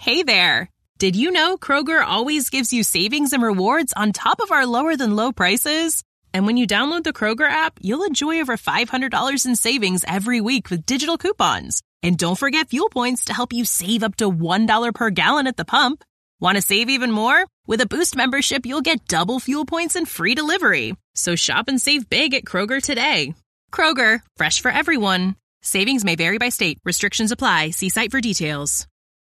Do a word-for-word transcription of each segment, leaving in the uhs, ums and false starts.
Hey there! Did you know Kroger always gives you savings and rewards on top of our lower-than-low prices? And when you download the Kroger app, you'll enjoy over five hundred dollars in savings every week with digital coupons. And don't forget fuel points to help you save up to one dollar per gallon at the pump. Want to save even more? With a Boost membership, you'll get double fuel points and free delivery. So shop and save big at Kroger today. Kroger, fresh for everyone. Savings may vary by state. Restrictions apply. See site for details.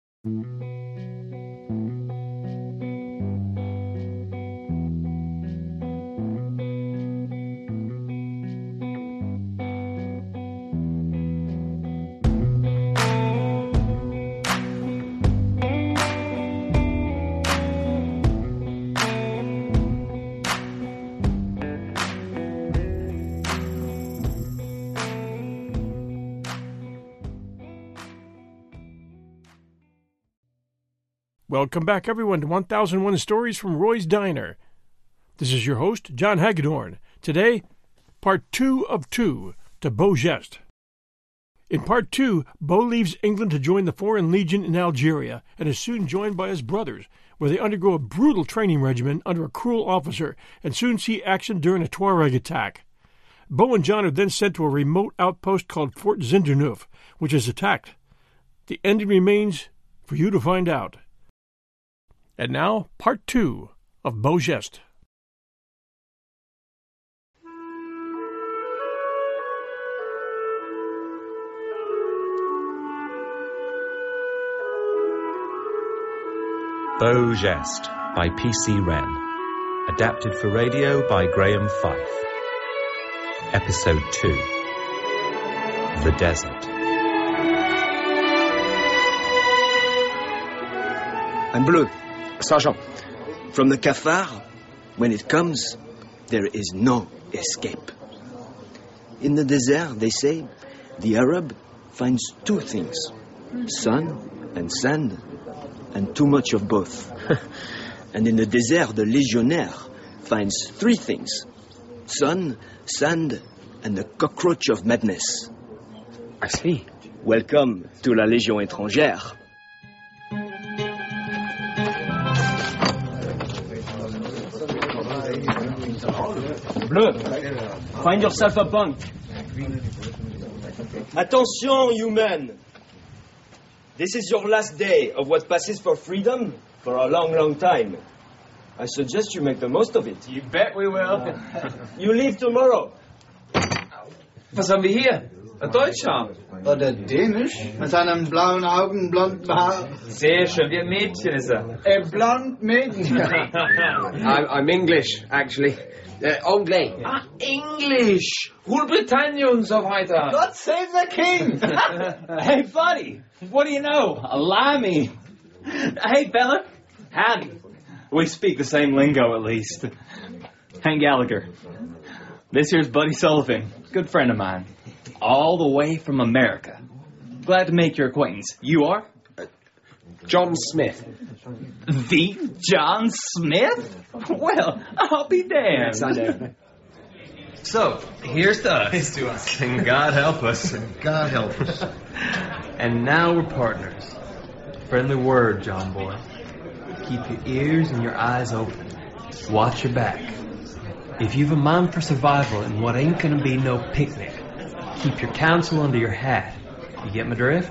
Welcome back, everyone, to one thousand one Stories from Roy's Diner. This is your host, John Hagedorn. Today, part two of two to Beau Geste. In part two, Beau leaves England to join the Foreign Legion in Algeria and is soon joined by his brothers, where they undergo a brutal training regimen under a cruel officer and soon see action during a Tuareg attack. Beau and John are then sent to a remote outpost called Fort Zinderneuf, which is attacked. The ending remains for you to find out. And now, part two of Beau Geste. Beau Geste by P C Wren. Adapted for radio by Graham Fife. Episode two. The Desert. I'm Bleu. Sergeant. From the Cafard, when it comes, there is no escape. In the desert, they say, the Arab finds two things, sun and sand, and too much of both. And in the desert, the legionnaire finds three things, sun, sand, and the cockroach of madness. I see. Welcome to la Légion étrangère. Bleu, find yourself a bunk. Attention, you men. This is your last day of what passes for freedom for a long, long time. I suggest you make the most of it. You bet we will. You leave tomorrow. Was haben wir hier? Ein Deutscher. Oder Dänisch? Mit seinen blauen Augen, blonden Haar. Sehr schön, wie ein Mädchen ist er. A blonde Mädchen. I'm, I'm English, actually. Uh, Anglais. Ah, English. Großbritannien und so weiter. God save the king. Hey, buddy. What do you know? Allow me. Hey, fella. Howdy. We speak the same lingo, at least. Hank Gallagher. This here's Buddy Sullivan. Good friend of mine. All the way from America. Glad to make your acquaintance. You are? John Smith. The John Smith? Well, I'll be damned. Yes, I know. So, here's to us. Here's to us. And God help us. God help us. And now we're partners. Friendly word, John boy. Keep your ears and your eyes open. Watch your back. If you've a mind for survival in what ain't gonna be no picnic, keep your counsel under your hat. You get my drift?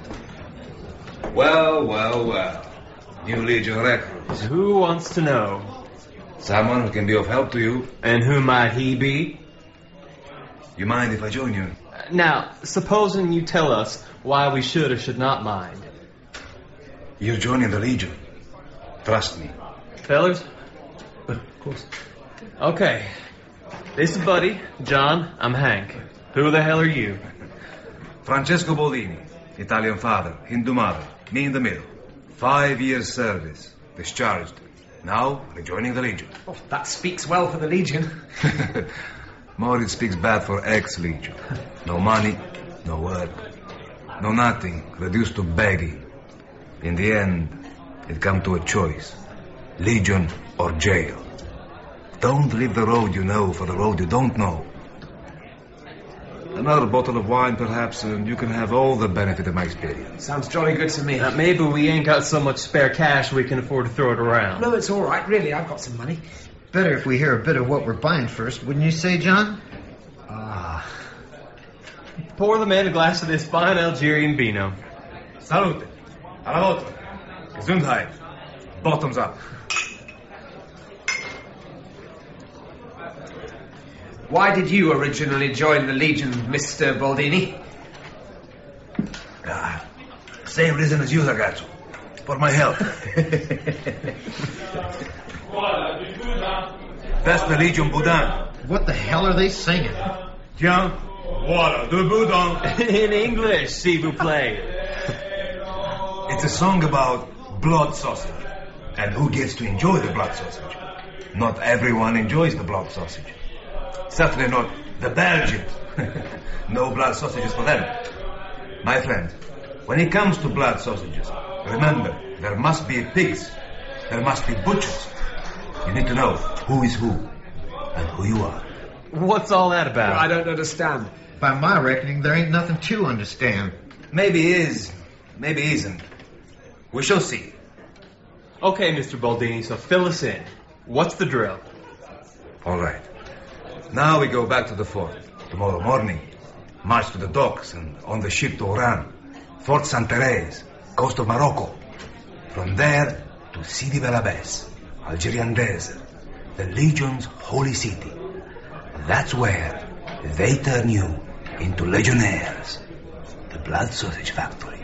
Well, well, well. New Legion recruits. Who wants to know? Someone who can be of help to you. And who might he be? You mind if I join you? Now, supposing you tell us why we should or should not mind. You're joining the Legion. Trust me. Fellers? Of course. Okay. This is Buddy. John, I'm Hank. Who the hell are you? Francesco Boldini. Italian father, Hindu mother. Me in the middle. Five years service. Discharged. Now, rejoining the Legion. Oh, that speaks well for the Legion. More it speaks bad for ex-Legion. No money, no work, no nothing, reduced to begging. In the end, it come to a choice. Legion or jail. Don't leave the road you know for the road you don't know. Another bottle of wine, perhaps, and you can have all the benefit of my experience. Sounds jolly good to me. Uh, maybe we ain't got so much spare cash we can afford to throw it around. No, it's all right, really. I've got some money. Better if we hear a bit of what we're buying first, wouldn't you say, John? Ah. Pour the man a glass of this fine Algerian vino. Salute. A la vôtre. Gesundheit. Bottoms up. Why did you originally join the Legion, Mister Baldini? Ah, same reason as you, ragazzo. For my health. That's the Legion Boudin. What the hell are they singing? Tiens, voilà, de Boudin. In English, s'il vous plaît. It's a song about blood sausage. And who gets to enjoy the blood sausage? Not everyone enjoys the blood sausage. Certainly not the Belgians. No blood sausages for them. My friend, when it comes to blood sausages, remember, there must be pigs. There must be butchers. You need to know who is who and who you are. What's all that about? I don't understand. By my reckoning, there ain't nothing to understand. Maybe is, maybe isn't. We shall see. Okay, Mister Baldini, so fill us in. What's the drill? All right. Now we go back to the fort. Tomorrow morning, march to the docks and on the ship to Oran, Fort Saint-Thérèse, coast of Morocco. From there to Sidi Bel Abbes, Algerian desert, the Legion's holy city. That's where they turn you into legionnaires. The blood sausage factory.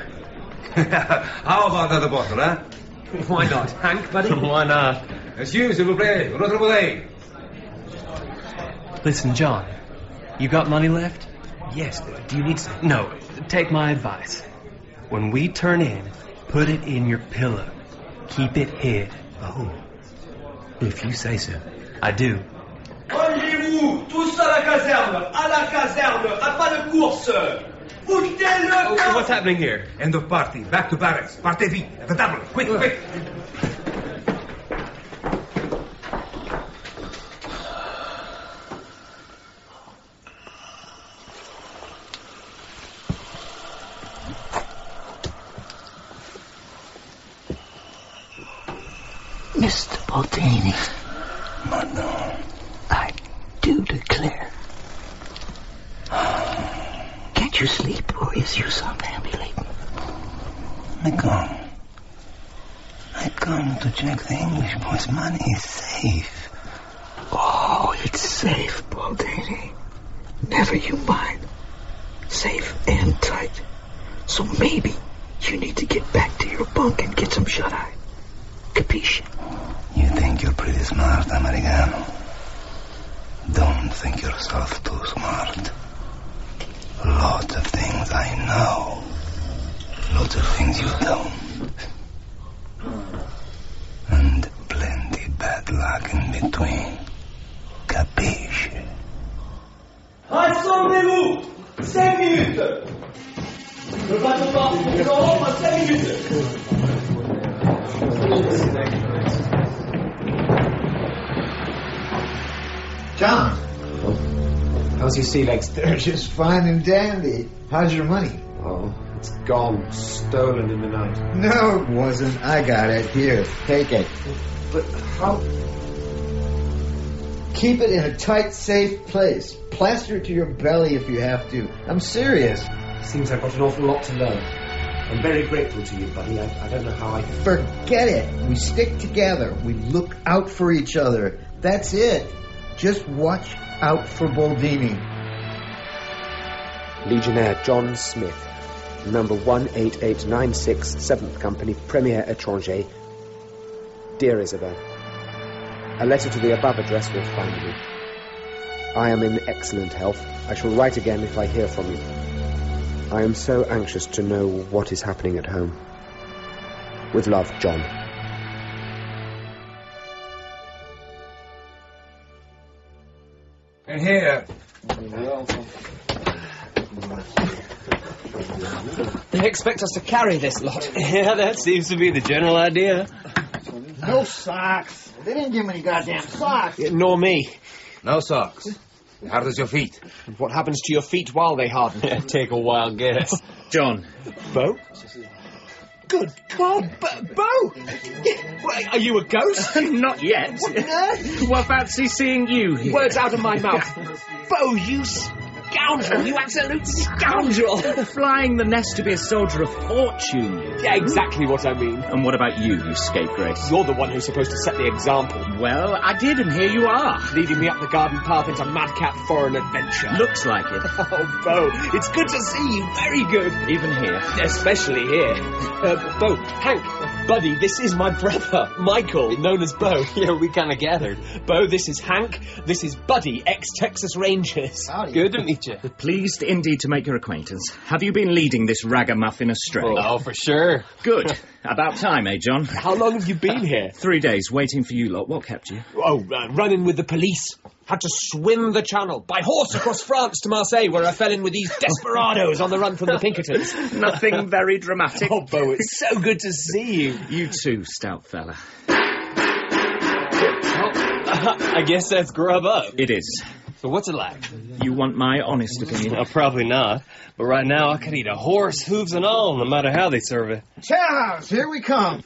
How about another bottle, huh? Why not? Hank, buddy? Why not? Monsieur, s'il vous plaît, votre bouteille. Listen, John, you got money left? Yes. Do you need some? No, take my advice. When we turn in, put it in your pillow. Keep it hid. Oh. If you say so. I do. Rangez-vous, tous à la caserne, à la caserne, à pas de course. Foutez le Oh, what's happening here? End of party. Back to barracks. Partez vite. At the table. Quick, quick. Mister Baldini. Madame. I do declare. Can't you sleep, or is you somnambulating? I come. I come to check the English boy's money is safe. Oh, it's safe, Baldini. Never you mind. Safe and tight. So maybe you need to get back to your bunk and get some shut-eye. Capisce? You think you're pretty smart, Americano. Don't think yourself too smart. Lots of things I know. Lots of things you don't. And plenty bad luck in between. Capisce? Rassemblez-vous! Cinq minutes! Le bateau part pour Europe à cinq minutes! John. How's your sea legs? They're just fine and dandy. How's your money? Oh, it's gone. Stolen in the night. No, it wasn't. I got it. Here, take it. But how... Keep it in a tight, safe place. Plaster it to your belly if you have to. I'm serious. Seems I've got an awful lot to learn. I'm very grateful to you, buddy. I, I don't know how I... Forget it. We stick together. We look out for each other. That's it. Just watch out for Baldini. Legionnaire John Smith, number one eight eight nine six, seventh Company, Premier Étranger. Dear Isabel, a letter to the above address will find me. I am in excellent health. I shall write again if I hear from you. I am so anxious to know what is happening at home. With love, John. And here. They expect us to carry this lot. Yeah, that seems to be the general idea. No socks. They didn't give me any goddamn socks. Yeah, nor me. No socks. How does your feet? And what happens to your feet while they harden? Take a wild guess. John. Bo? Good God, Bo! Bo! Wait, are you a ghost? Not yet. What fancy seeing you here? Words out of my mouth. Bo, you scoundrel! You absolute scoundrel! Flying the nest to be a soldier of fortune. Yeah, exactly what I mean. And what about you, you scapegrace? You're the one who's supposed to set the example. Well, I did, and here you are. Leading me up the garden path into madcap foreign adventure. Looks like it. Oh, Bo, it's good to see you. Very good. Even here. Especially here. Uh, Bo, Hank, Buddy, this is my brother, Michael, known as Bo. Yeah, we kind of gathered. Bo, this is Hank. This is Buddy, ex-Texas Rangers. Howdy. Good to meet you. Pleased indeed to make your acquaintance. Have you been leading this ragamuffin astray? Oh, for sure. Good. About time, eh, John? How long have you been here? Three days, waiting for you lot. What kept you? Oh, uh, running with the police. Had to swim the channel by horse across France to Marseille, where I fell in with these desperados on the run from the Pinkertons. Nothing very dramatic. Oh, Bo, it's so good to see you. You too, stout fella. I guess that's grub up. It is. So what's it like? You want my honest opinion? Uh, probably not. But right now, I could eat a horse, hooves and all, no matter how they serve it. Chow house, here we come.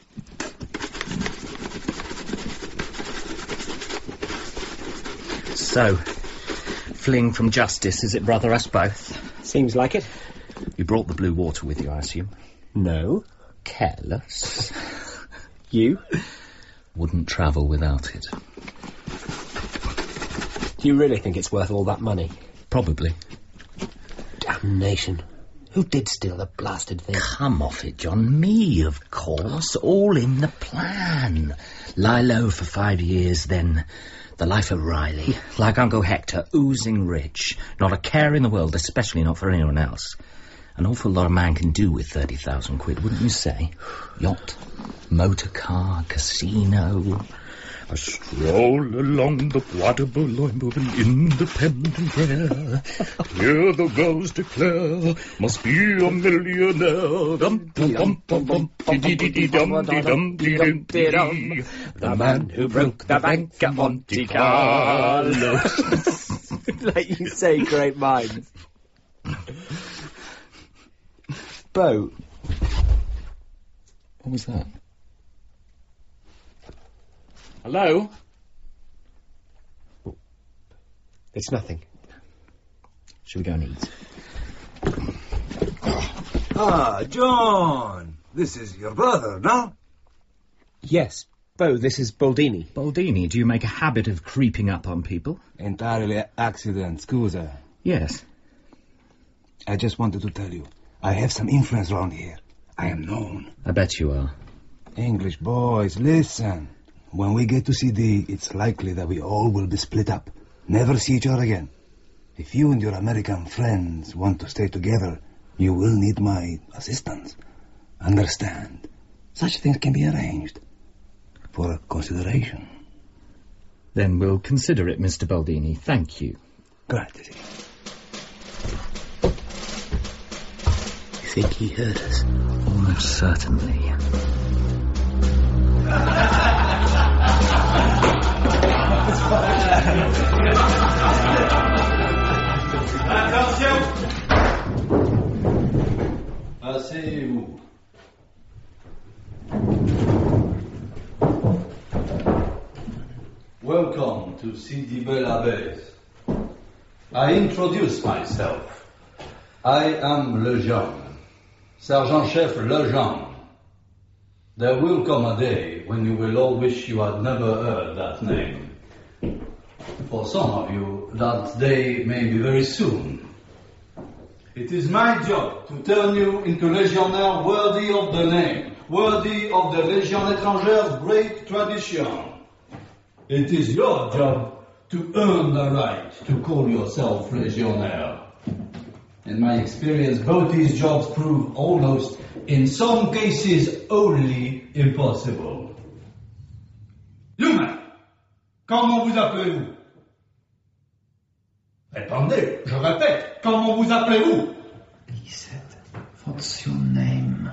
So, fleeing from justice, is it, brother, us both? Seems like it. You brought the blue water with you, I assume? No. Careless. You? Wouldn't travel without it. Do you really think it's worth all that money? Probably. Damnation. Who did steal the blasted thing? Come off it, John. Me, of course. All in the plan. Lie low for five years, then the life of Riley. Like Uncle Hector, oozing rich. Not a care in the world, especially not for anyone else. An awful lot a man can do with thirty thousand quid, wouldn't you say? Yacht, motor car, casino. I stroll along the water Boulogne of an independent prayer. Hear the girls declare, must be a millionaire. Dum dum dum dum dum dum dum dum dum dum. The man who broke the bank at Monte Carlo. Like you say, great minds. Bo. What was that? Hello? It's nothing. Shall we go and eat? Ah, John! This is your brother, no? Yes. Bo, this is Baldini. Baldini, do you make a habit of creeping up on people? Entirely accident, scusa. Yes. I just wanted to tell you, I have some influence around here. I am known. I bet you are. English boys, listen. When we get to C D, it's likely that we all will be split up. Never see each other again. If you and your American friends want to stay together, you will need my assistance. Understand? Such things can be arranged. For consideration. Then we'll consider it, Mister Baldini. Thank you. Grazie. You think he heard us? Almost certainly. Attention! Asseyez-vous. Welcome to Sidi Bel Abbes. I introduce myself. I am Lejean, Sergeant-Chef Lejean. There will come a day when you will all wish you had never heard that name. For some of you, that day may be very soon. It is my job to turn you into legionnaires worthy of the name, worthy of the Légion étrangère's great tradition. It is your job to earn the right to call yourself legionnaire. In my experience, both these jobs prove almost, in some cases, only impossible. Humain, comment vous appelez-vous? Répondez, je répète, comment vous appelez-vous? He said, what's your name?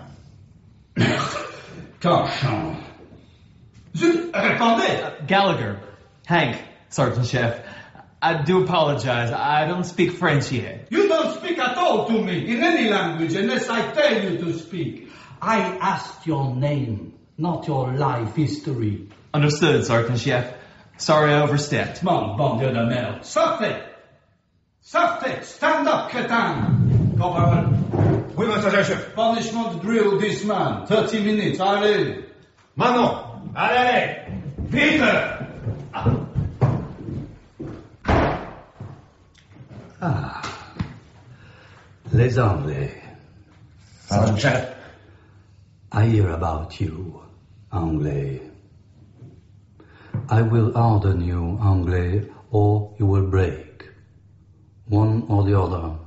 Cachant. Zut, répondez! Gallagher. Hank, Sergeant Chef. I do apologize. I don't speak French yet. You don't speak at all to me in any language unless I tell you to speak. I asked your name, not your life history. Understood, Sergeant Chef. Sorry I overstepped. Bon, bon Dieu de merde. Sortez! Sortez! Stand up, crétin! Corporal. Oui, mon sergent chef. Punishment drill this man. Thirty minutes, allez. Manon, allez, vite! Ah. Les Anglais. Sergeant chef. I hear about you, Anglais. I will harden you, Anglais, or you will break. One or the other.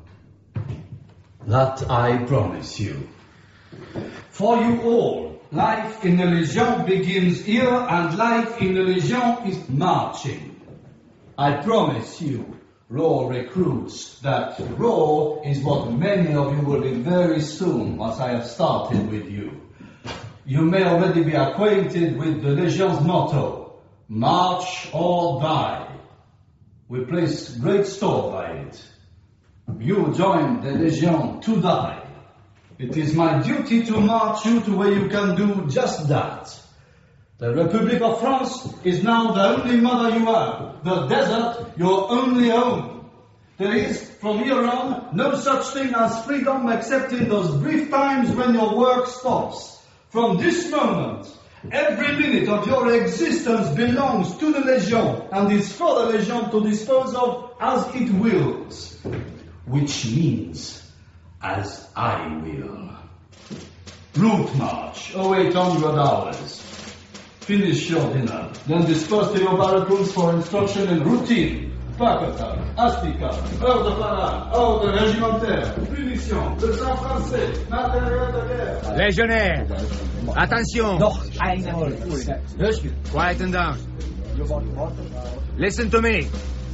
That I promise you. For you all, life in the Legion begins here and life in the Legion is marching. I promise you, raw recruits, that raw is what many of you will be very soon once I have started with you. You may already be acquainted with the Legion's motto, march or die. We place great store by it. You joined the Legion to die. It is my duty to march you to where you can do just that. The Republic of France is now the only mother you have. The desert, your only home. There is, from here on, no such thing as freedom except in those brief times when your work stops. From this moment, every minute of your existence belongs to the Legion and is for the Legion to dispose of as it wills. Which means, as I will. Route march, oh eight hundred hours. Finish your dinner, then disperse to your barrack rooms for instruction in routine. Paquetage, asticage, heure de parade, heure de régimentaire, punition, le sang français, matériel de guerre. Légionnaire, attention. Noch eine. Quieten down. Listen to me.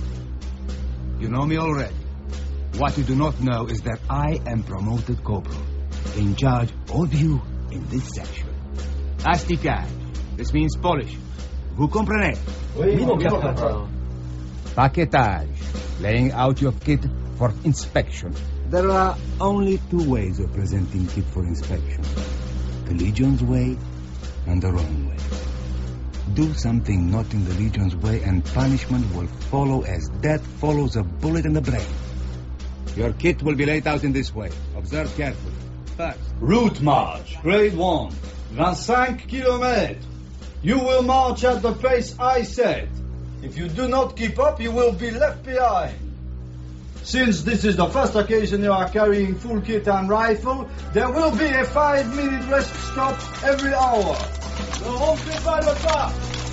You know me already. What you do not know is that I am promoted corporal, in charge of you in this section. Asticage. This means Polish. Vous comprenez? Oui, mon capitaine. Paquetage. Laying out your kit for inspection. There are only two ways of presenting kit for inspection. The Legion's way and the wrong way. Do something not in the Legion's way and punishment will follow as death follows a bullet in the brain. Your kit will be laid out in this way. Observe carefully. First. Route march, grade one. twenty-five kilomètres. You will march at the pace I set. If you do not keep up, you will be left behind. Since this is the first occasion you are carrying full kit and rifle, there will be a five-minute rest stop every hour. Ne rentrez pas le pas.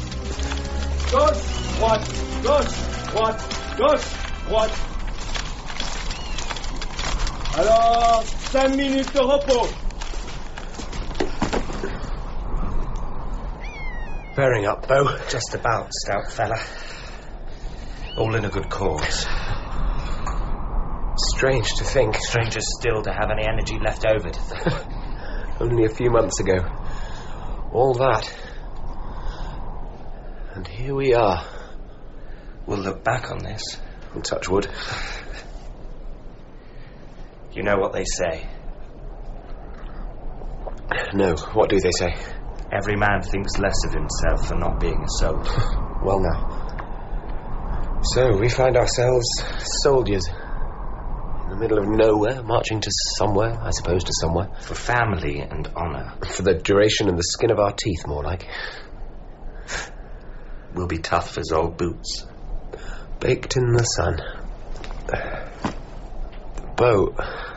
Gauche, droite, gauche, droite, gauche, droite. Alors, cinq minutes de repos. Bearing up, Bo. Just about, stout fella. All in a good cause. Strange to think. Stranger still to have any energy left over to think. Only a few months ago. All that. And here we are. We'll look back on this. Touch wood. You know what they say? No, what do they say? Every man thinks less of himself for not being a soldier. Well now. So, we find ourselves soldiers. In the middle of nowhere, marching to somewhere, I suppose to somewhere. For family and honour. For the duration and the skin of our teeth, more like. We'll be tough as old boots. Baked in the sun. Bo.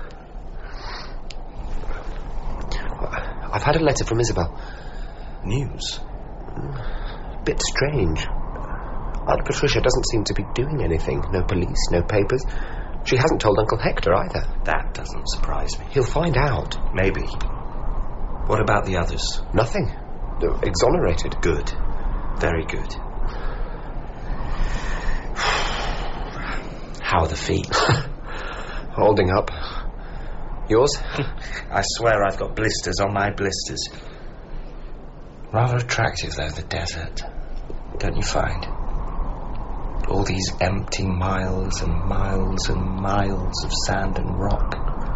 I've had a letter from Isabel. News? A bit strange. Aunt Patricia doesn't seem to be doing anything. No police, no papers. She hasn't told Uncle Hector either. That doesn't surprise me. He'll find out. Maybe. What about the others? Nothing. Exonerated. Good. Very good. How are the feet? Holding up. Yours? I swear I've got blisters on my blisters. Rather attractive, though, the desert. Don't you find? All these empty miles and miles and miles of sand and rock.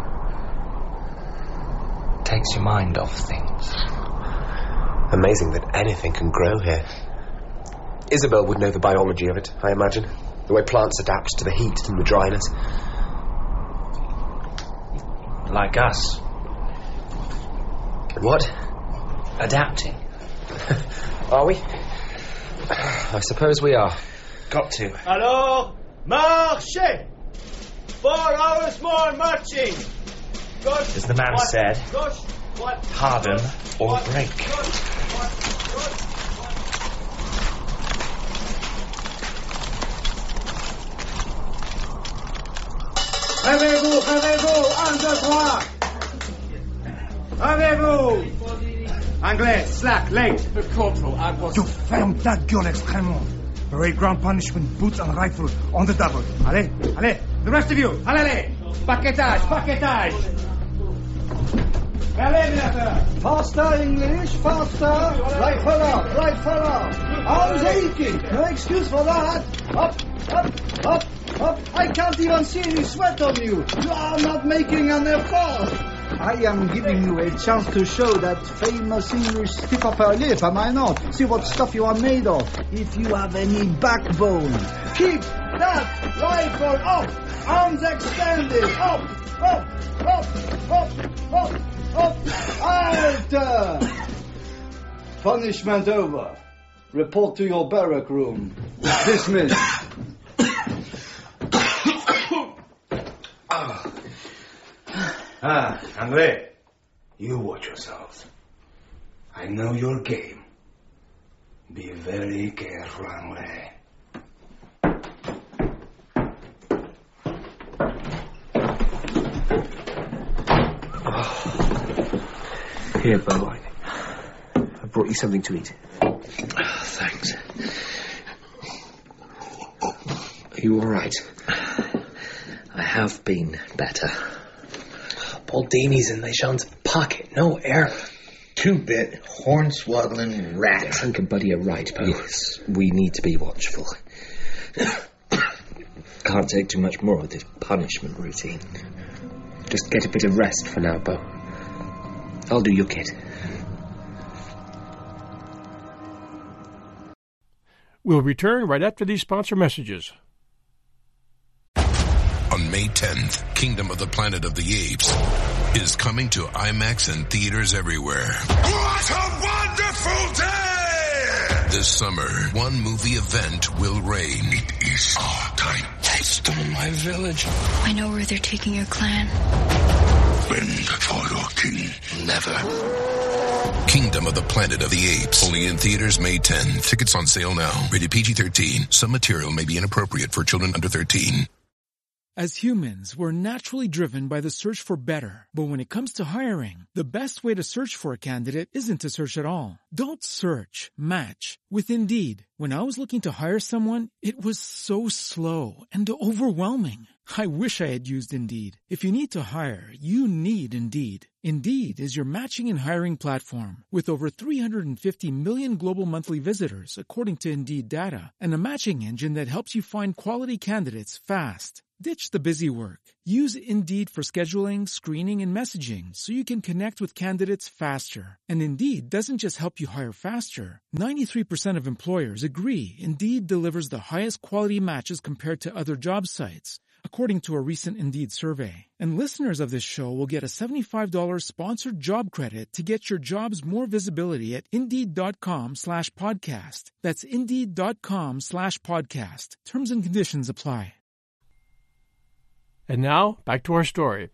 Takes your mind off things. Amazing that anything can grow here. Isabel would know the biology of it, I imagine. The way plants adapt to the heat and the dryness. Like us. What? Adapting. Are we? I suppose we are. Got to. Alors, marchez! Four hours more marching! Gauche, As the man droite, said, gauche, droite, harden or droite, break. gauche, droite, gauche. Levez-vous, levez-vous, un, deux, trois. Levez-vous. Anglais, slack, late. The corporal, I was... You ferme ta gueule, extrêmement. Parade ground punishment, boots and rifle on the double. Allez, allez, the rest of you, allez, allez. Paquetage, paquetage. Allez, bien. Faster, English, faster. Rifle up, rifle up. Arms aching. No excuse for that. Up, up, up, up. I can't even see any sweat on you. You are not making an effort. I am giving you a chance to show that famous English stiff upper lip, am I not? See what stuff you are made of. If you have any backbone. Keep that rifle up. Arms extended. Up, up, up, up, up, up. Alter. Punishment over. Report to your barrack room. Dismissed. Ah, André, you watch yourself. I know your game. Be very careful, André. Here, Bo. I brought you something to eat. Oh, thanks. Are you all right? I have been better. Baldini's in Lejean's pocket. No error. Two-bit, horn-swaggling rat. Hank and Buddy are right, Bo. Yes, we need to be watchful. Can't take too much more of this punishment routine. Just get a bit of rest for now, Bo. I'll do your kid. We'll return right after these sponsor messages. On May tenth, Kingdom of the Planet of the Apes is coming to IMAX and theaters everywhere. What a wonderful day! This summer, one movie event will reign. It is our time. They stole my village. I know where they're taking your clan. Bend for your king. Never. Kingdom of the Planet of the Apes. Only in theaters May tenth. Tickets on sale now. Rated P G thirteen. Some material may be inappropriate for children under thirteen. As humans, we're naturally driven by the search for better. But when it comes to hiring, the best way to search for a candidate isn't to search at all. Don't search, match with Indeed. When I was looking to hire someone, it was so slow and overwhelming. I wish I had used Indeed. If you need to hire, you need Indeed. Indeed is your matching and hiring platform with over three hundred fifty million global monthly visitors, according to Indeed data, and a matching engine that helps you find quality candidates fast. Ditch the busy work. Use Indeed for scheduling, screening, and messaging so you can connect with candidates faster. And Indeed doesn't just help you hire faster. ninety-three percent of employers agree Indeed delivers the highest quality matches compared to other job sites, according to a recent Indeed survey. And listeners of this show will get a seventy-five dollars sponsored job credit to get your jobs more visibility at Indeed.com slash podcast. That's Indeed.com slash podcast. Terms and conditions apply. And now, back to our story.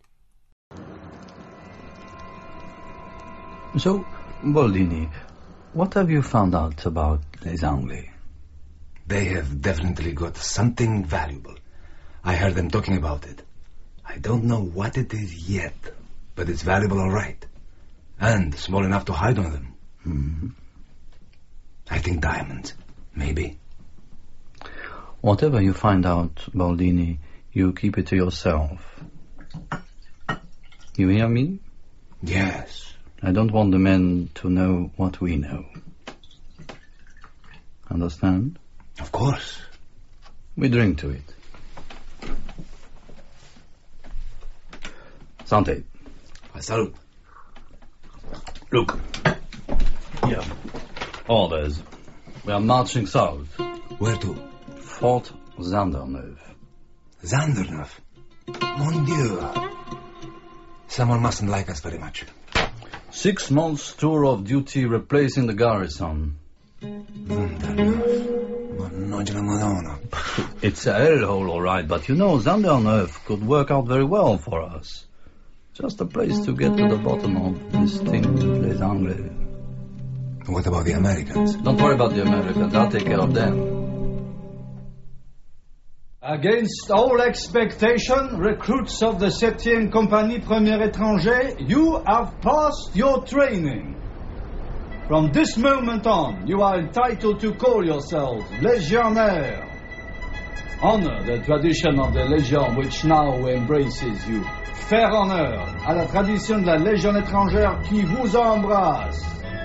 So, Boldini, what have you found out about Les Anglais? They have definitely got something valuable. I heard them talking about it. I don't know what it is yet, but it's valuable all right. And small enough to hide on them. Mm-hmm. I think diamonds, maybe. Whatever you find out, Baldini, you keep it to yourself. You hear me? Yes. I don't want the men to know what we know. Understand? Of course. We drink to it. Santé. Salute. Look. Here. Orders. We are marching south. Where to? Fort Zanderneuve. Zanderneuve? Mon Dieu. Someone mustn't like us very much. Six months tour of duty replacing the garrison. Zanderneuve. Mannaggia Madonna. It's a hellhole, all right, but you know, Zanderneuve could work out very well for us. Just a place to get to the bottom of this thing, Les Anglais. What about the Americans? Don't worry about the Americans. I'll take care of them. Against all expectation, recruits of the septième Compagnie Première Étranger, you have passed your training. From this moment on, you are entitled to call yourselves Légionnaires. Honor the tradition of the Légion which now embraces you. Faire honneur à la tradition de la Légion étrangère qui vous embrasse.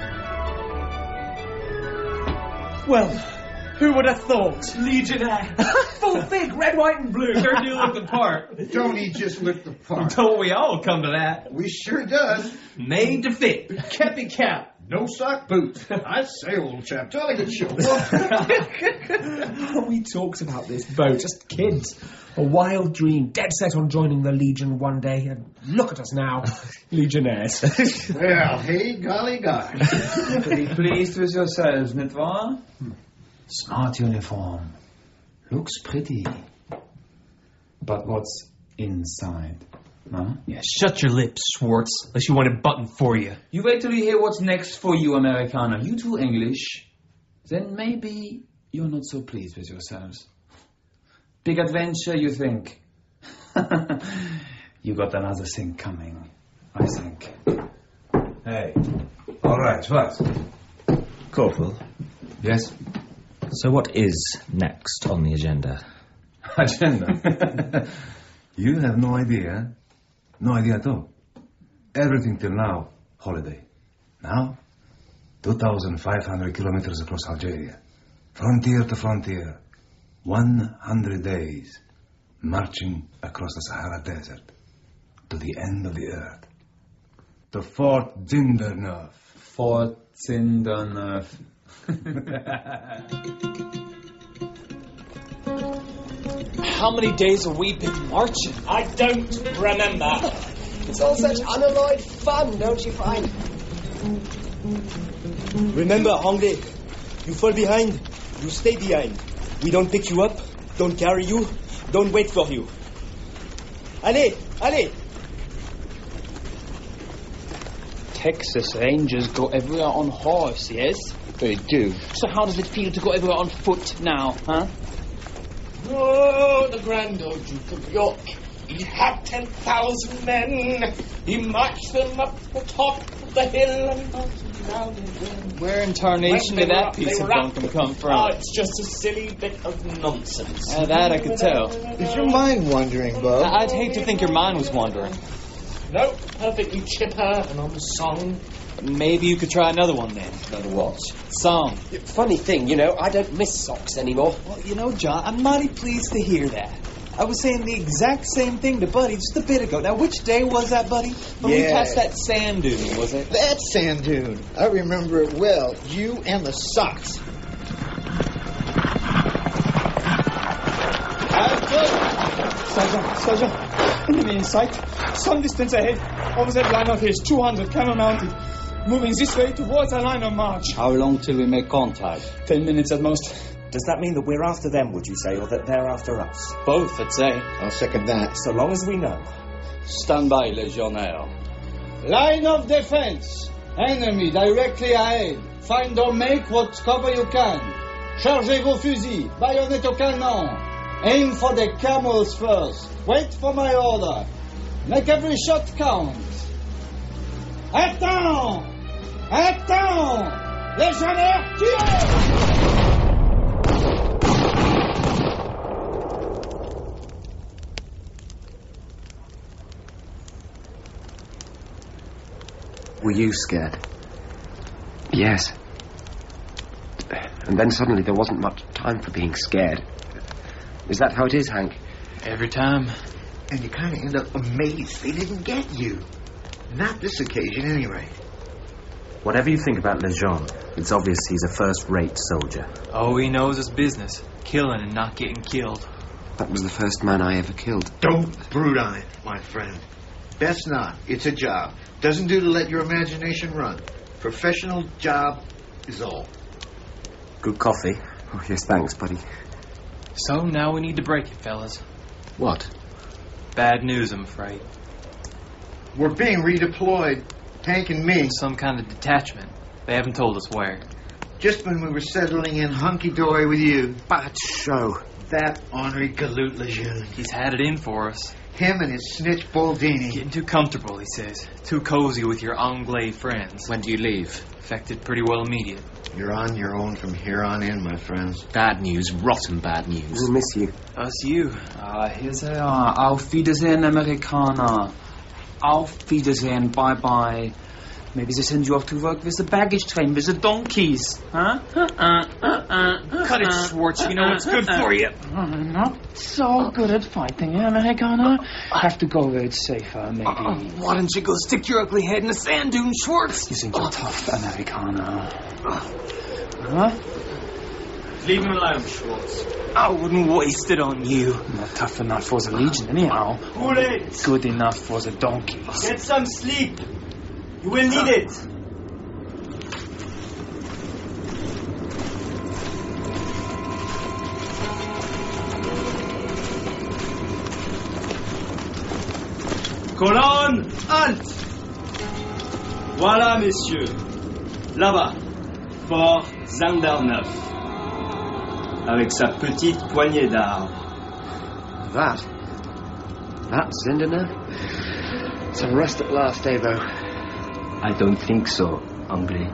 Well, who would have thought? Legionnaire. Full fig, red, white, and blue. Sure do look the part. Don't he just look the part? Don't we all come to that? We sure does. Made to fit. Keppy cap. No sock boots. I say, old chap, tell a good show. We talked about this, Bo, just kids. A wild dream, dead set on joining the Legion one day, and look at us now. Legionnaires. Well, hey, golly gosh. Pretty pleased with yourselves, nicht wahr? Hmm. Smart uniform. Looks pretty. But what's inside? Huh? Yeah, shut your lips, Schwartz, unless you want it buttoned for you. You wait till you hear what's next for you, Americana. You too English. Then maybe you're not so pleased with yourselves. Big adventure, you think? You got another thing coming, I think. Hey. All right, what? Corporal. Yes? So what is next on the agenda? Agenda? You have no idea. No idea at all. Everything till now, holiday. Now, two thousand five hundred kilometers across Algeria. Frontier to frontier. one hundred days. Marching across the Sahara Desert. To the end of the earth. To Fort Zinderneuve. Fort Zinderneuve. How many days have we been marching? I don't remember. It's all such unalloyed fun, don't you find? Remember, Anglais, you fall behind, you stay behind. We don't pick you up, don't carry you, don't wait for you. Allez, allez! Texas Rangers go everywhere on horse, yes? They do. So how does it feel to go everywhere on foot now, huh? Oh, the grand old Duke of York. He had ten thousand men. He marched them up the top of the hill and marched down again. Where in tarnation did that piece of bunkum come from? Oh, it's just a silly bit of nonsense. Uh, that I could tell. Is your mind wandering, Bo? I'd hate to think your mind was wandering. No, perfectly chipper and on the song. Maybe you could try another one then. Another what? Song. Funny thing, you know, I don't miss socks anymore. Well, you know, John, I'm mighty pleased to hear that. I was saying the exact same thing to Buddy just a bit ago. Now, which day was that, Buddy? When yeah. we passed that sand dune, was it? That sand dune. I remember it well. You and the socks. Sergeant, Sergeant, enemy in sight. Some distance ahead. Over that line of his, two hundred cannon mounted. Moving this way towards our line of march. How long till we make contact? Ten minutes at most. Does that mean that we're after them, would you say, or that they're after us? Both, I'd say. I'll second that. So long as we know. Stand by, Legionnaire. Line of defense. Enemy directly ahead. Find or make what cover you can. Chargez vos fusils. Bayonet au canon. Aim for the camels first. Wait for my order. Make every shot count. Attends! Attends! Légionnaire, tirez! Were you scared? Yes. And then suddenly there wasn't much time for being scared. Is that how it is, Hank? Every time. And you kind of end up amazed they didn't get you. Not this occasion, anyway. Whatever you think about Lejeune, it's obvious he's a first-rate soldier. Oh, he knows his business. Killing and not getting killed. That was the first man I ever killed. Don't brood on it, my friend. Best not. It's a job. Doesn't do to let your imagination run. Professional job is all. Good coffee. Oh, yes, thanks, buddy. So now we need to break it, fellas. What? Bad news, I'm afraid. We're being redeployed, Hank and me. Some kind of detachment. They haven't told us where. Just when we were settling in hunky-dory with you. Bad show. That Henri Galoute Lejeune. He's had it in for us. Him and his snitch Boldini. Getting too comfortable, he says. Too cozy with your Anglais friends. When do you leave? Affected pretty well immediate. You're on your own from here on in, my friends. Bad news. Rotten bad news. We'll miss you. Us you. Ah, hier sie ja. Auf Wiedersehen, Amerikaner. Auf Wiedersehen. Bye-bye. Maybe they send you off to work with the baggage train, with the donkeys. Huh? Uh, uh, uh, uh, Cut it, Schwartz. You know what's good for you. I'm not so good at fighting, eh, Amerikaner? Have to go where it's safer, maybe. Uh, why don't you go stick your ugly head in the sand dune, Schwartz? You think you're tough, Amerikaner? Huh? Leave him alone, Schwartz. I wouldn't waste it on you. Not tough enough for the Legion, anyhow. Cool it. Good enough for the donkeys. Get some sleep. You will need it. Colonne, halte. Voilà, messieurs. Là-bas, Fort Zanderneuf. Avec sa petite poignée d'armes. That? That's Zanderneuf? Some rest at last, Avo. I don't think so, Anglais.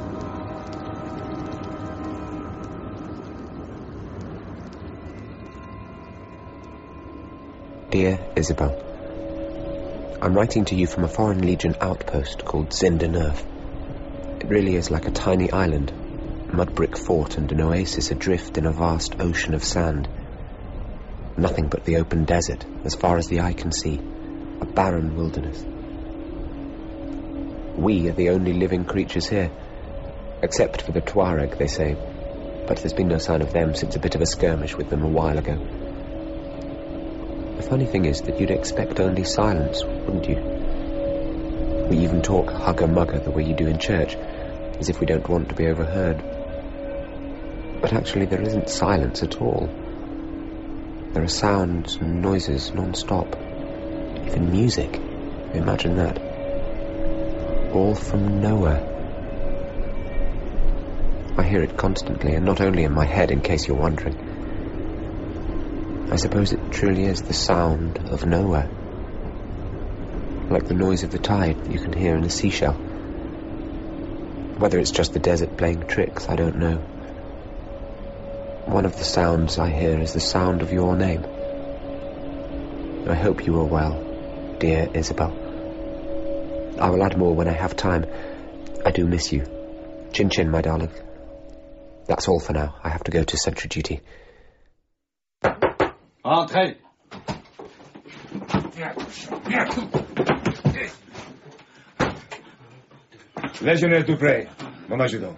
Dear Isabel, I'm writing to you from a Foreign Legion outpost called Zanderneuf. It really is like a tiny island, a mud brick fort and an oasis adrift in a vast ocean of sand. Nothing but the open desert, as far as the eye can see, a barren wilderness. We are the only living creatures here, except for the Tuareg, they say, but there's been no sign of them since a bit of a skirmish with them a while ago. The funny thing is that you'd expect only silence, wouldn't you? We even talk hugger-mugger the way you do in church, as if we don't want to be overheard. But actually there isn't silence at all. There are sounds and noises non-stop. Even music. Imagine that. All from nowhere. I hear it constantly, and not only in my head, in case you're wondering. I suppose it truly is the sound of nowhere. Like the noise of the tide that you can hear in a seashell. Whether it's just the desert playing tricks, I don't know. One of the sounds I hear is the sound of your name. I hope you are well, dear Isabel. I will add more when I have time. I do miss you. Chin chin, my darling. That's all for now. I have to go to sentry duty. Entrez. Légionnaire Dupré, mon adjudant.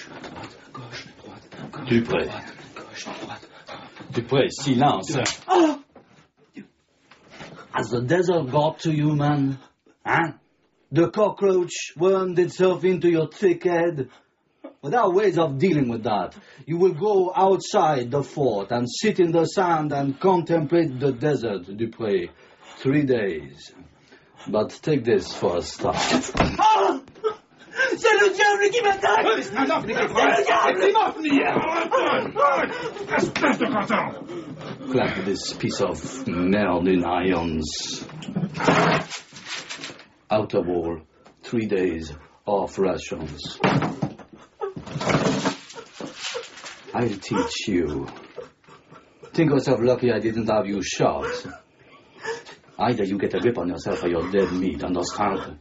Dupré. Dupré, silence. Oh! Has the desert got to you, man? Huh? The cockroach wormed itself into your thick head? Well, there are ways of dealing with that. You will go outside the fort and sit in the sand and contemplate the desert, Dupré. Three days. But take this for a start. Ah! C'est le diable qui m'attaque! C'est le diable! Espèce de canton! Clap this piece of merde in irons. Outer wall, three days off rations. I'll teach you. Think yourself lucky I didn't have you shot. Either you get a grip on yourself or you're dead meat, understand?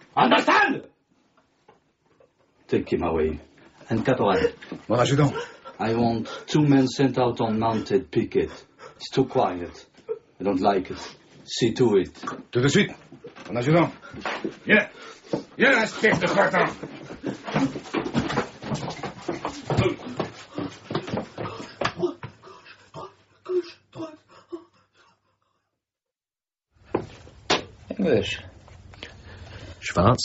Understand? Take him away. And Caporal. Mon adjudant, I want two men sent out on mounted picket. It's too quiet. I don't like it. See to it. Tout de suite. En adjudant. Viens. Viens, espèce de cretin. English. Schwarz.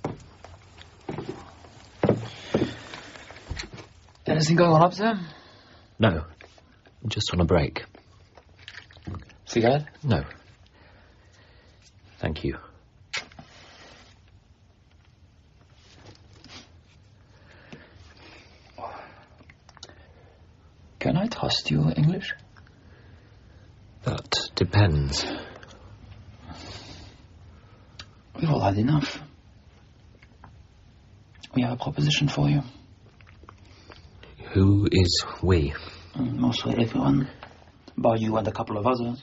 Anything going on up there? No. Just on a break. Cigarette? No. Thank you. Can I trust you, English? That depends. We've all had enough. We have a proposition for you. Who is we? Mostly everyone, bar you and a couple of others.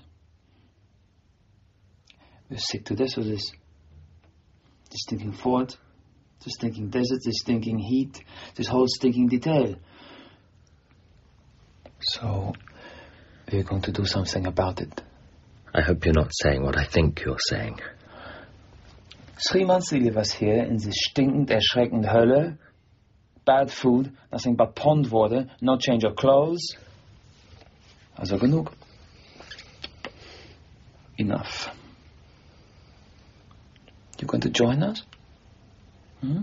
We're sick to death of this. This stinking fort, this stinking desert, this stinking heat, this whole stinking detail. So, we're going to do something about it. I hope you're not saying what I think you're saying. Three months they leave us here in this stinkend, erschreckend Hölle. Bad food, nothing but pond water, no change of clothes. Also genug. Enough. You going to join us? Hmm?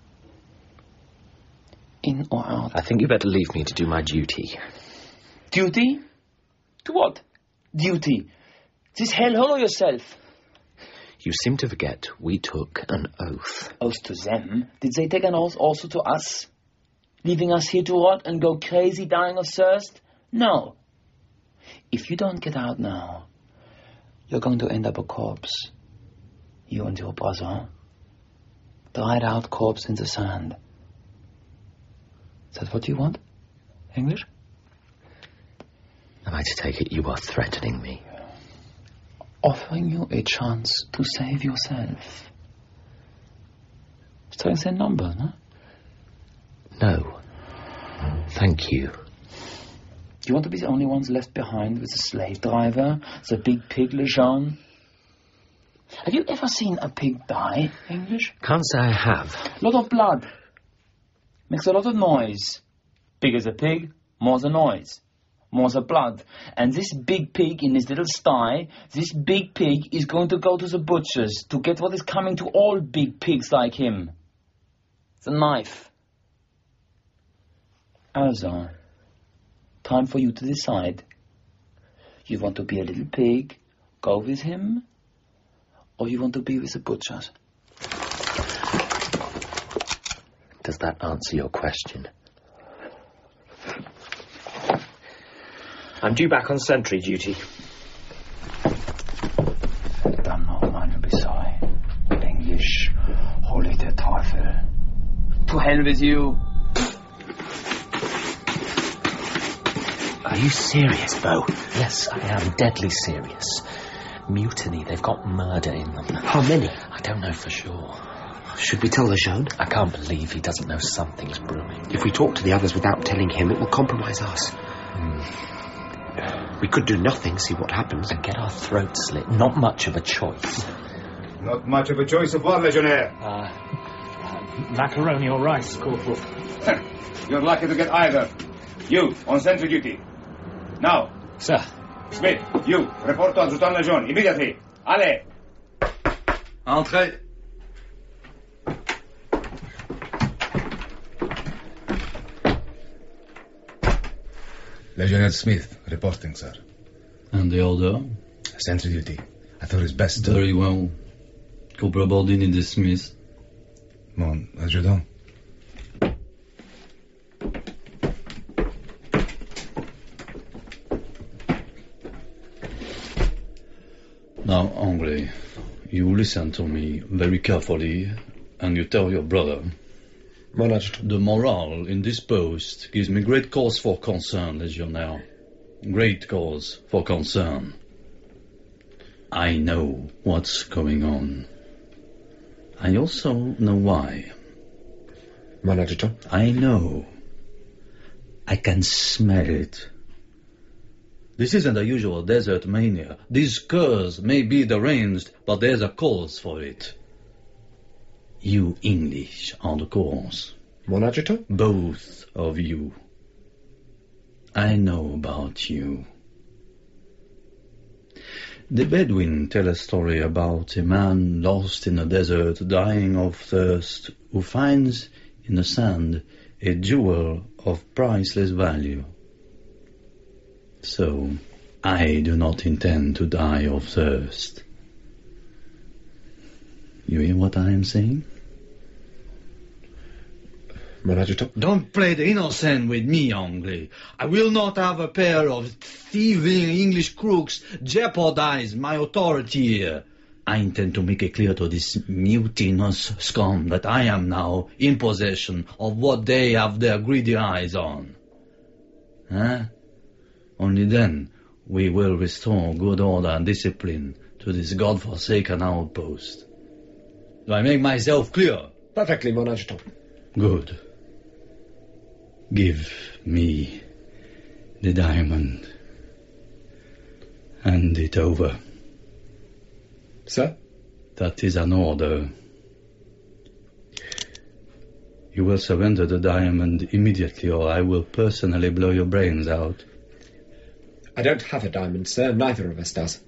In or out? I think you better leave me to do my duty. Duty? To what? Duty? This hellhole or yourself? You seem to forget we took an oath. Oath to them? Did they take an oath also to us? Leaving us here to rot and go crazy dying of thirst? No. If you don't get out now, you're going to end up a corpse. You and your brother. Dried out corpse in the sand. Is that what you want? English? Am I to take it you are threatening me? Offering you a chance to save yourself. Strength in numbers, no? No. Thank you. Do you want to be the only ones left behind with the slave driver, the big pig Lejeune? Have you ever seen a pig die, English? Can't say I have. Lot of blood. Makes a lot of noise. Bigger the pig, more the noise. More the blood. And this big pig in his little sty, this big pig is going to go to the butcher's to get what is coming to all big pigs like him. The knife. Also, time for you to decide. You want to be a little pig, go with him, or you want to be with the butchers? Does that answer your question? I'm due back on sentry duty. Dann noch mal be sorry. English, holy der Teufel. To hell with you. Are you serious, Bo? Yes, I am deadly serious. Mutiny, they've got murder in them. How many? I don't know for sure. Should we tell Lejeune? I can't believe he doesn't know something's brewing. If we talk to the others without telling him, it will compromise us. Hmm. We could do nothing, see what happens. And get our throats slit. Not much of a choice. Not much of a choice of what, Legionnaire? Uh, uh, macaroni or rice, Corporal. You're lucky to get either. You, on sentry duty. Now. Sir. Smith, you, report to Adjutant Lejeune, immediately. Allez. Entrez. Legionnaire Smith, reporting, sir. And the order? Sentry duty. I thought it's best to... Very well. Corporal Bordini dismissed. Mon adjutant. Now, Anglais, you listen to me very carefully, and you tell your brother. Mon adjutant. The morale in this post gives me great cause for concern, Legionnaire. Great cause for concern. I know what's going on. I also know why. Mon adjutant. I know. I can smell it. This isn't a usual desert mania. These curs may be deranged, but there's a cause for it. You English are the cause. Mon adjutant? Both of you. I know about you. The Bedouin tell a story about a man lost in the desert, dying of thirst, who finds in the sand a jewel of priceless value. So, I do not intend to die of thirst. You hear what I am saying? Mon adjutant? Don't play the innocent with me, Anglais. I will not have a pair of thieving English crooks jeopardize my authority here. I intend to make it clear to this mutinous scum that I am now in possession of what they have their greedy eyes on. Huh? Only then we will restore good order and discipline to this God-forsaken outpost. Do I make myself clear? Perfectly, mon adjutant. Good. Give me the diamond. Hand it over. Sir? That is an order. You will surrender the diamond immediately, or I will personally blow your brains out. I don't have a diamond, sir. Neither of us does.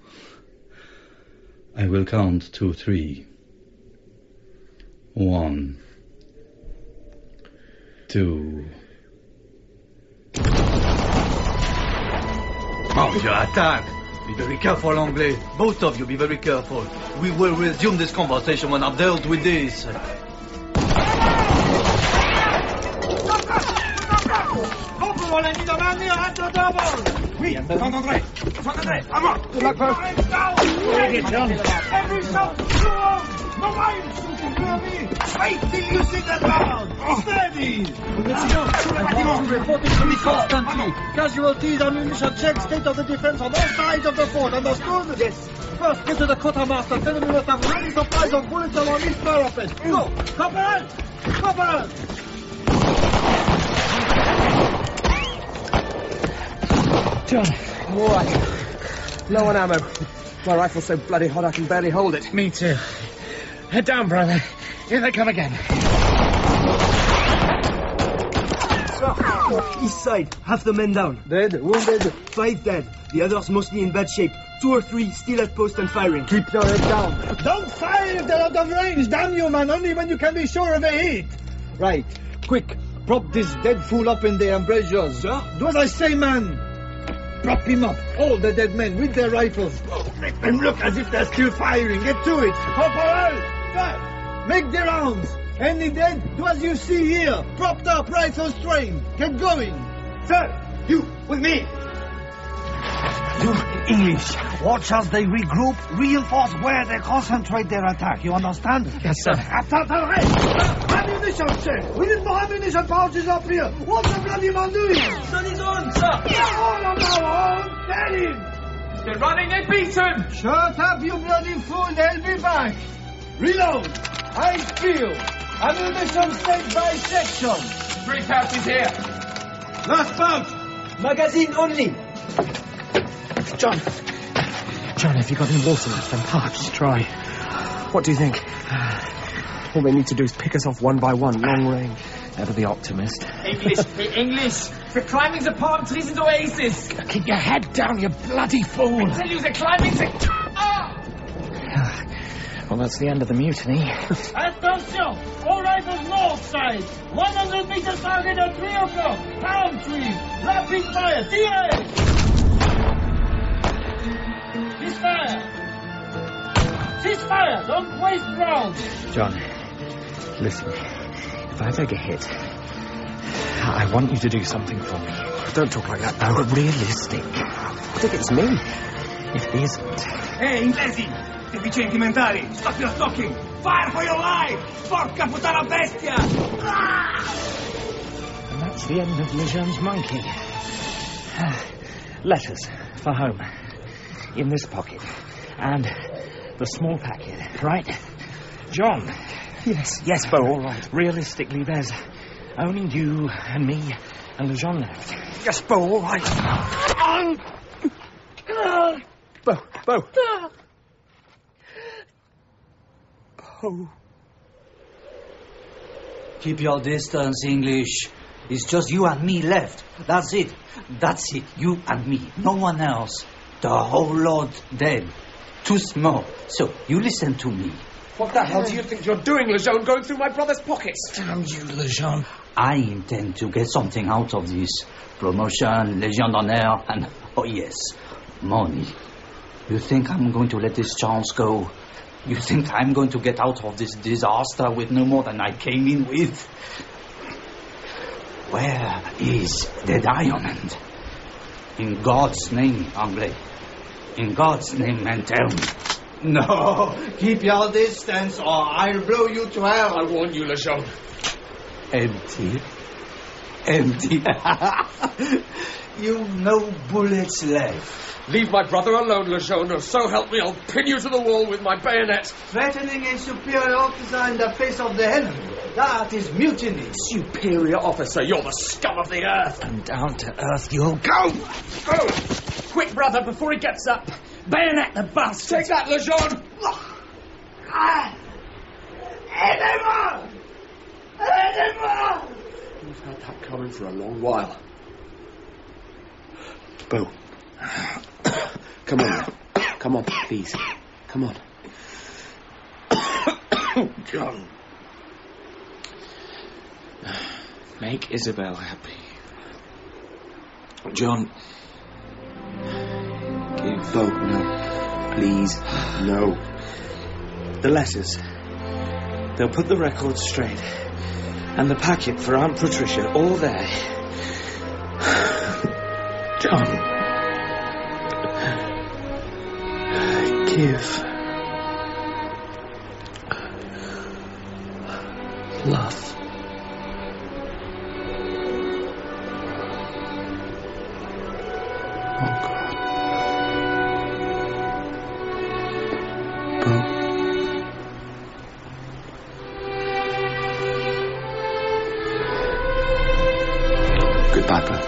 I will count to three. One. Two. Mount your attack! Be very careful, Anglais. Both of you, be very careful. We will resume this conversation when I've dealt with this. Oui, Saint-André. Saint-André, à moi. Good luck, folks. Every shot, no mind shooting, hear me? Wait till you see the ground. Steady. Reporting to me constantly. Casualties, ammunition check, state of the defense on all sides of the fort. Understood? Yes. First, get to the quartermaster. Tell him we must have ready supplies of bullets along this parapet. Go, Corporal! Corporal! John, I'm all right. Low on ammo. My rifle's so bloody hot I can barely hold it. Me too. Head down, brother. Here they come again. Sir, east side, half the men down. Dead? Wounded? Five dead. The others mostly in bad shape. Two or three still at post and firing. Keep your head down. Don't fire if they're out of range. Damn you, man. Only when you can be sure of a hit. Right. Quick. Prop this dead fool up in the embrasures. Sir? Do as I say, man. Prop him up. All the dead men with their rifles. Make them look as if they're still firing. Get to it. Corporal! Sir! Make the rounds. Any dead? Do as you see here. Propped up, rifles trained. Get going. Sir! You, with me! You English, watch as they regroup, reinforce where they concentrate their attack. You understand? Yes, sir. Attendez! Ammunition check! We need more ammunition pouches up here! What's the bloody man doing? Sun is on, sir! Get all on our own! Tell him! They're running, they beat him! Shut up, you bloody fool! They'll be back! Reload! I feel! Ammunition state by section! Three pouches here! Last pouch! Magazine only! John! John, have you got any water left? I'm parched. Try. What do you think? All they need to do is pick us off one by one, long range. Ever the optimist. English, the English! They're climbing the palm trees in the oasis! Keep your head down, you bloody fool! I tell you, they're climbing the... Ah! Well, that's the end of the mutiny. Attention! All rifles north side! one hundred meters target at three o'clock! Palm trees! Rapid fire! Tire! Ceasefire! Ceasefire! Don't waste rounds! John, listen. If I take a hit, I want you to do something for me. Don't talk like that, though. Realistic. I think it's me. It isn't. Hey, Inglesi! Deficienti mentali! Stop your talking! Fire for your life! Porca puttana bestia! Ah! And that's the end of Lejeune's monkey. Letters for home. In this pocket. And the small packet, right? John. Yes. Yes, Bo, all right. Realistically, there's only you and me And Lejeune left. Yes, Bo, all right. Bo, Bo. Bo. Keep your distance, English. It's just you and me left. That's it. That's it. You and me. No one else. The whole lot dead. Too small. So, you listen to me. What the hell do you think you're doing, Lejeune, going through my brother's pockets? Damn you, Lejeune. I intend to get something out of this. Promotion, Légion d'honneur, and, oh yes, money. You think I'm going to let this chance go? You think I'm going to get out of this disaster with no more than I came in with? Where is the diamond? In God's name, Anglais. In God's name, and tell me. No, keep your distance or I'll blow you to hell. I warn you, Lejeune. Empty. Empty. You've no bullets left. Leave my brother alone, Lejeune, or so help me, I'll pin you to the wall with my bayonet. Threatening a superior officer in the face of the enemy. That is mutiny. Superior officer, you're the scum of the earth. And down to earth you'll go. Go! Quick, brother, before he gets up. Bayonet the bastard. Take that, Lejeune. Aidez-moi! Aidez-moi! We've had that coming for a long while. Bo. Come on now. Come on, please. Come on. John. Make Isabel happy. John. Give Bo. No. Please. No. The letters. They'll put the record straight. And the packet for Aunt Patricia. All there. John. Give. Love. Oh, God. Bo. Goodbye, Bo.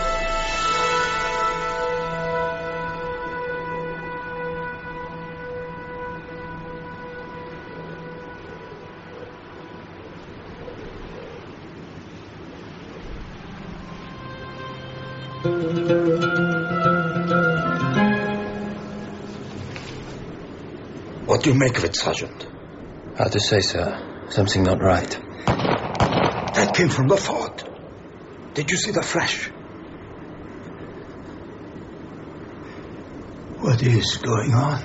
What do you make of it, Sergeant? Hard to say, sir. Something not right. That came from the fort. Did you see the flash? What is going on?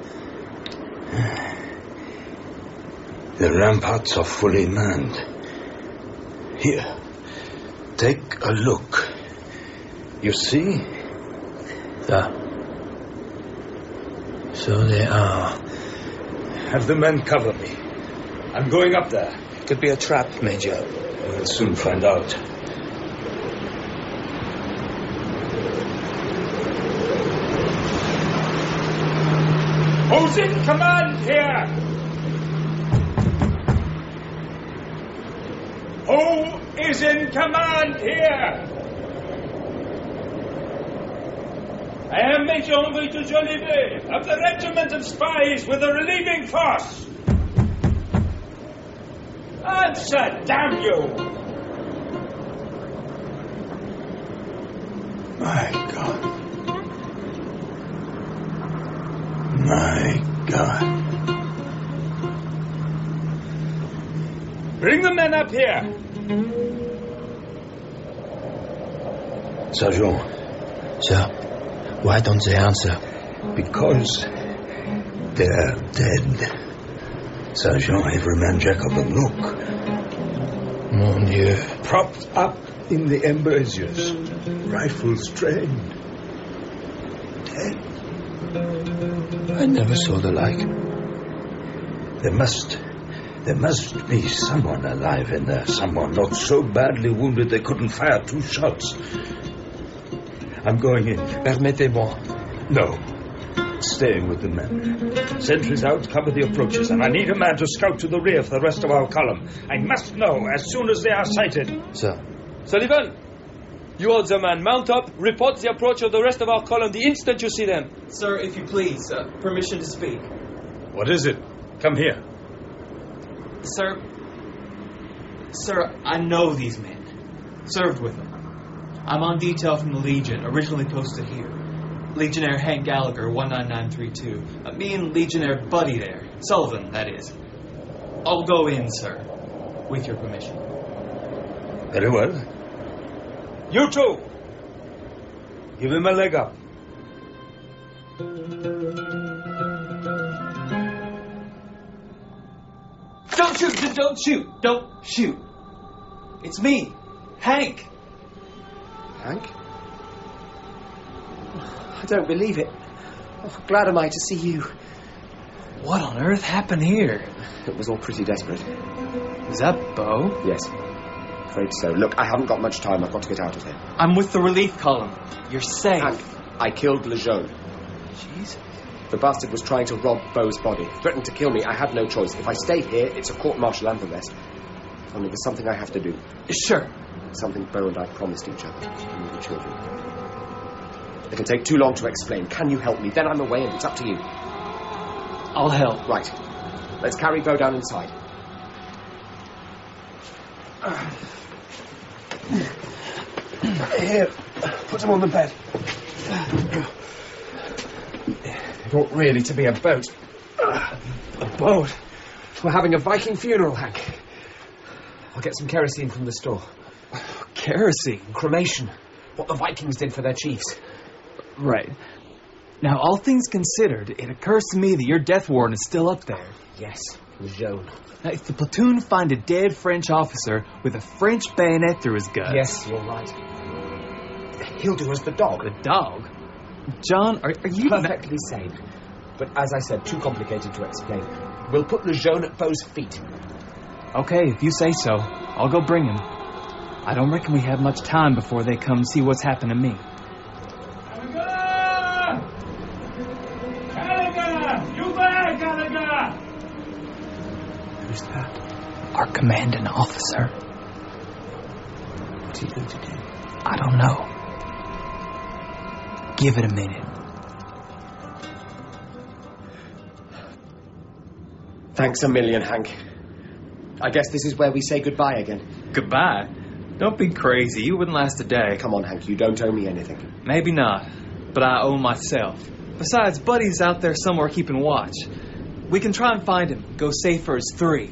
The ramparts are fully manned. Here, take a look. You see? Yeah. So they are. Have the men cover me. I'm going up there. Could be a trap, Major. We'll soon find out. Who's in command here? Who is in command here? I am Major Henri de Jolivet, of the regiment of spies with the relieving force. Answer, damn you! My God. My God. Bring the men up here. Sergeant. Sir. Why don't they answer? Because they're dead. Sergeant, every man jack up and look. Mon Dieu. Propped up in the embrasures. Rifles trained. Dead. I never saw the like. There must... There must be someone alive in there. Someone not so badly wounded they couldn't fire two shots. I'm going in. Permettez-moi. No. Staying with the men. Sentries out, cover the approaches, and I need a man to scout to the rear for the rest of our column. I must know as soon as they are sighted. Sir. Sullivan! You are the man. Mount up. Report the approach of the rest of our column the instant you see them. Sir, if you please, uh, permission to speak. What is it? Come here. Sir, sir, I know these men. Served with them. I'm on detail from the Legion, originally posted here. Legionnaire Hank Gallagher, one nine nine three two. Uh, me and Legionnaire Buddy there. Sullivan, that is. I'll go in, sir. With your permission. Very well. You two! Give him a leg up. Don't shoot! Just don't shoot! Don't shoot! It's me, Hank! Hank? I don't believe it. Oh, how glad am I to see you. What on earth happened here? It was all pretty desperate. Is that Bo? Yes. Afraid so. Look, I haven't got much time. I've got to get out of here. I'm with the relief column. You're safe. Hank, I killed Lejeune. Jesus. The bastard was trying to rob Beau's body. Threatened to kill me. I had no choice. If I stay here, it's a court-martial and the rest. Only there's something I have to do. Sure. Something Beau and I promised each other. And the children. It'll take too long to explain. Can you help me? Then I'm away and it's up to you. I'll help. Right. Let's carry Beau down inside. Here, put him on the bed. It ought really to be a boat. A boat? We're having a Viking funeral, Hank. I'll get some kerosene from the store. Kerosene? Cremation. What the Vikings did for their chiefs. Right. Now, all things considered, it occurs to me that your death warrant is still up there. Yes, Lejeune. Now, if the platoon find a dead French officer with a French bayonet through his guts... Yes, you're right. He'll do as the dog. The dog? John, are, are you... Perfectly sane. But as I said, too complicated to explain. We'll put Lejeune at Beau's feet. Okay, if you say so. I'll go bring him. I don't reckon we have much time before they come see what's happened to me. You there, Gallagher! Who's that? Our commanding officer. What's he going to do? I don't know. Give it a minute. Thanks a million, Hank. I guess this is where we say goodbye again. Goodbye? Don't be crazy. You wouldn't last a day. Come on, Hank. You don't owe me anything. Maybe not. But I owe myself. Besides, Buddy's out there somewhere keeping watch. We can try and find him. Go safer as three.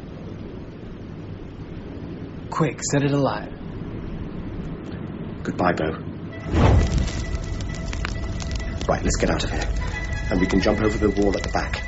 Quick, set it alight. Goodbye, Beau. Right, let's get out of here. And we can jump over the wall at the back.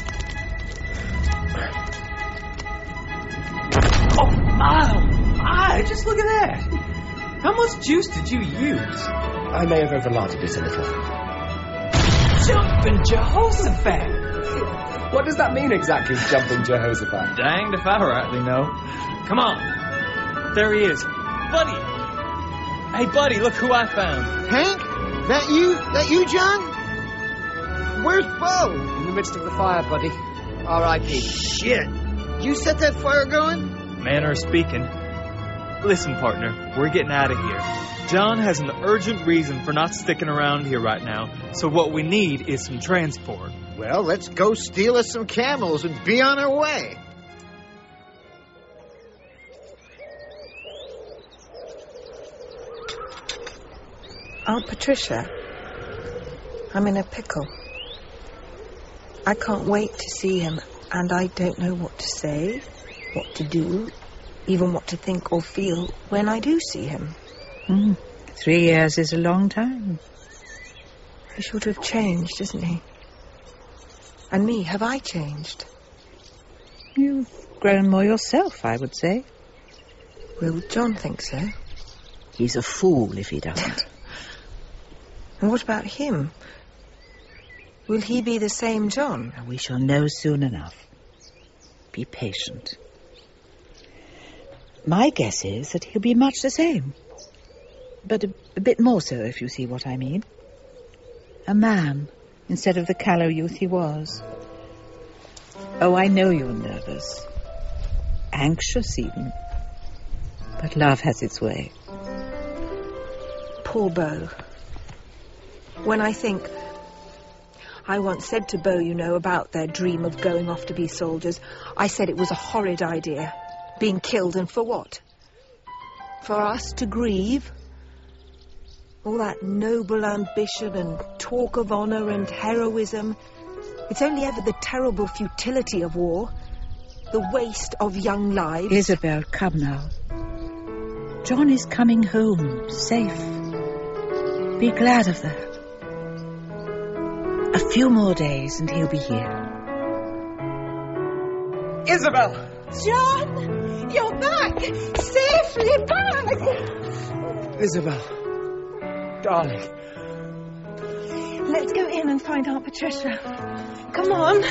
Oh, my, my, just look at that. How much juice did you use? I may have overlarded it a little. Jumping Jehoshaphat! What does that mean exactly, jumping Jehoshaphat? Danged if I rightly know. Come on. There he is. Buddy! Hey, Buddy, look who I found. Hank? That you? That you, John? Where's Beau? In the midst of the fire, Buddy. R I P Shit. You set that fire going? Manner of speaking. Listen, partner, we're getting out of here. John has an urgent reason for not sticking around here right now, so what we need is some transport. Well, let's go steal us some camels and be on our way. Aunt Patricia, I'm in a pickle. I can't wait to see him, and I don't know what to say, what to do, even what to think or feel when I do see him. Mm. Three years is a long time. He should have changed, isn't he? And me, have I changed? You've grown more yourself, I would say. Will John think so? He's a fool if he doesn't. And what about him? Will he be the same John? We shall know soon enough. Be patient. My guess is that he'll be much the same. But a, a bit more so, if you see what I mean. A man, instead of the callow youth he was. Oh, I know you're nervous. Anxious, even. But love has its way. Poor Beau. When I think... I once said to Beau, you know, about their dream of going off to be soldiers. I said it was a horrid idea. Being killed, and for what? For us to grieve? All that noble ambition and talk of honour and heroism. It's only ever the terrible futility of war. The waste of young lives. Isabel, come now. John is coming home, safe. Be glad of that. A few more days and he'll be here. Isabel! John! You're back! Safely back! Isabel. Darling. Let's go in and find Aunt Patricia. Come on.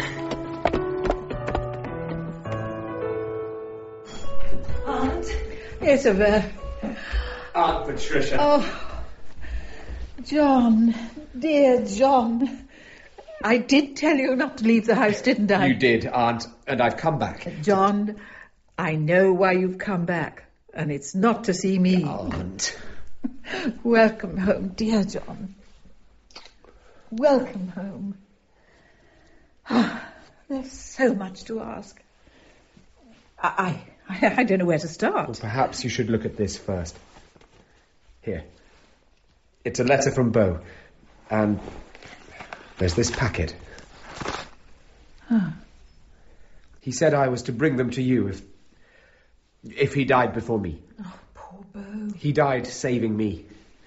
Aunt. Isabel. Aunt Patricia. Oh, John. Dear John. I did tell you not to leave the house, didn't I? You did, Aunt, and I've come back. John, I know why you've come back, and it's not to see me. Aunt. Welcome home, dear John. Welcome home. Oh, there's so much to ask. I, I, I don't know where to start. Well, perhaps you should look at this first. Here. It's a letter from Beau, and there's this packet. Huh. He said I was to bring them to you if, if he died before me. Oh, poor Beau. He died saving me.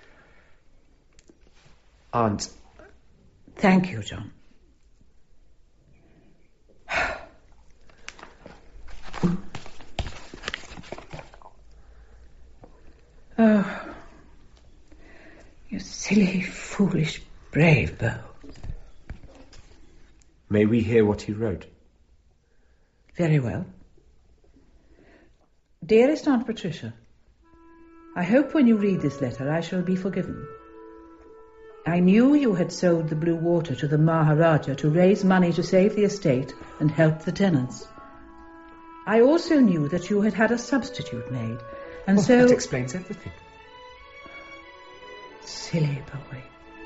Aunt. Thank you, John. Oh, you silly, foolish, brave Beau. May we hear what he wrote? Very well. Dearest Aunt Patricia, I hope when you read this letter I shall be forgiven. I knew you had sold the Blue Water to the Maharaja to raise money to save the estate and help the tenants. I also knew that you had had a substitute made, and well, so... That explains everything. Silly boy.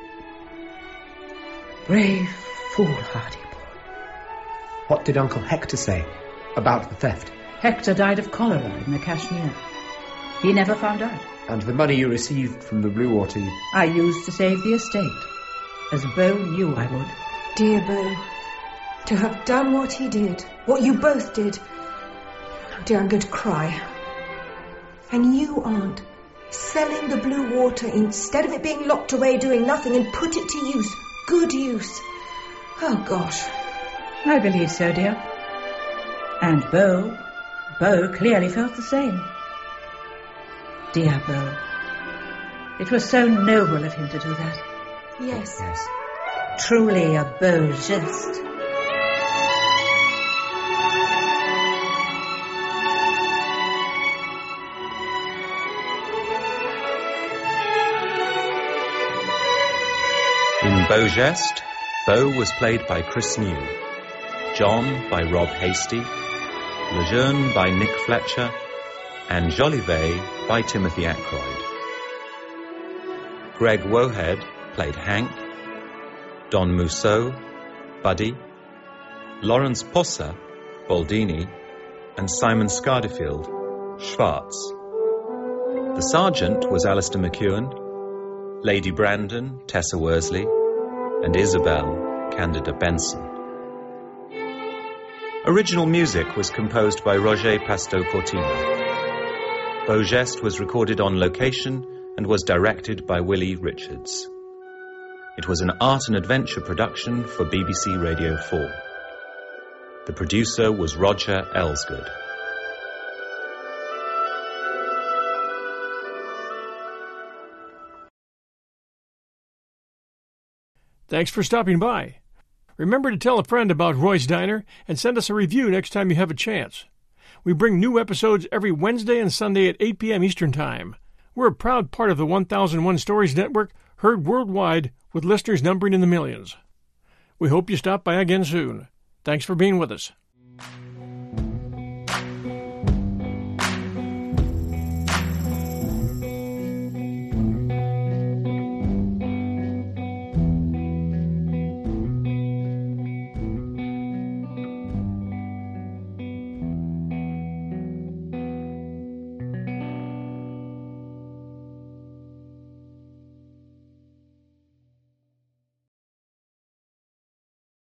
Brave, foolhardy boy. What did Uncle Hector say about the theft? Hector died of cholera in the Kashmir. He never found out. And the money you received from the Blue Water... You... I used to save the estate, as Beau knew I would. Dear Beau, to have done what he did, what you both did... Oh dear, I'm going to cry. And you, Aunt, selling the Blue Water instead of it being locked away doing nothing and put it to use, good use. Oh, gosh. I believe so, dear. And Beau, Beau clearly felt the same. Dear Beau. It was so noble of him to do that. Yes. Yes. Truly a beau geste. In Beau Geste, Beau was played by Chris New, John by Rob Hasty, Lejeune by Nick Fletcher, and Jolivet by Timothy Ackroyd. Greg Wohead played Hank, Don Mousseau, Buddy, Lawrence Possa, Baldini, and Simon Scardifield, Schwartz. The sergeant was Alistair McEwen, Lady Brandon, Tessa Worsley, and Isabel, Candida Benson. Original music was composed by Roger Pasto Cortina. Beau Geste was recorded on location and was directed by Willie Richards. It was an art and adventure production for B B C Radio four. The producer was Roger Elsgood. Thanks for stopping by. Remember to tell a friend about Roy's Diner and send us a review next time you have a chance. We bring new episodes every Wednesday and Sunday at eight p.m. Eastern Time. We're a proud part of the one thousand one Stories Network, heard worldwide with listeners numbering in the millions. We hope you stop by again soon. Thanks for being with us.